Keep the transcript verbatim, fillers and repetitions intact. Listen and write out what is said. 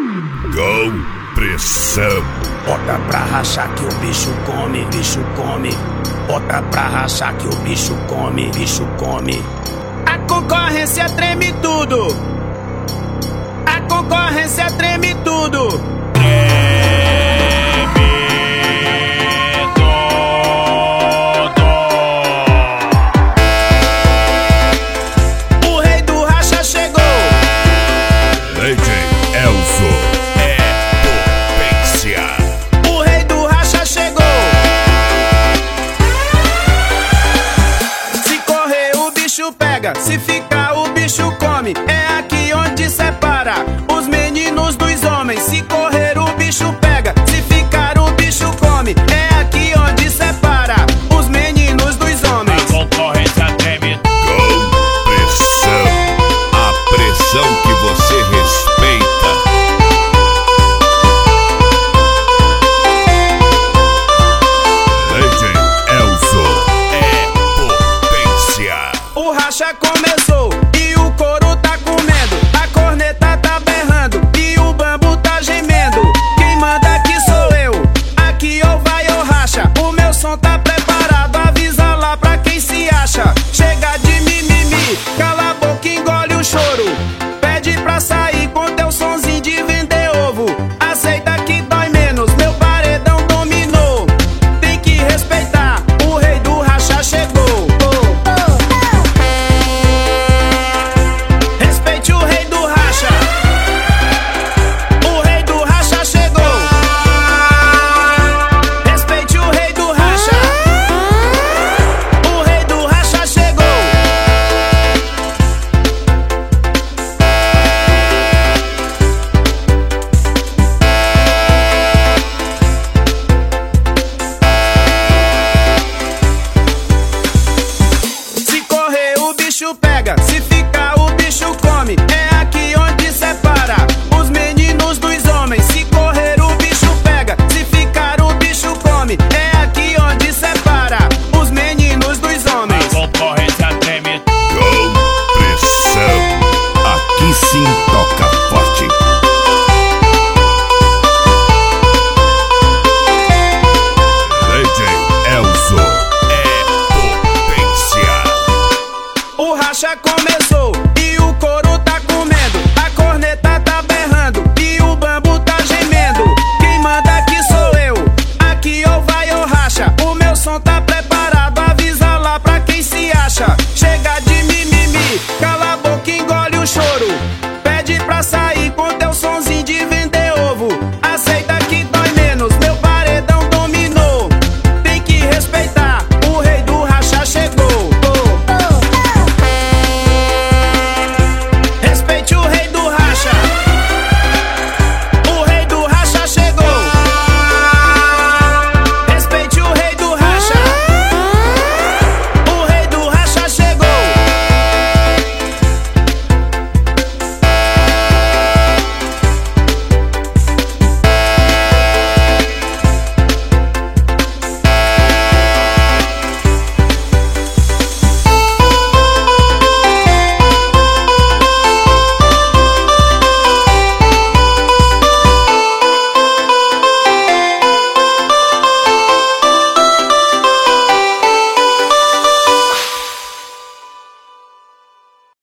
Com pressão. Bota pra rachar que o bicho come, bicho come. Bota pra rachar que o bicho come, bicho come. A concorrência treme tudo. A concorrência treme tudo. Pega, se ficar o bicho come. É aqui onde separa os meninos dos homens. Se correr o bicho pega.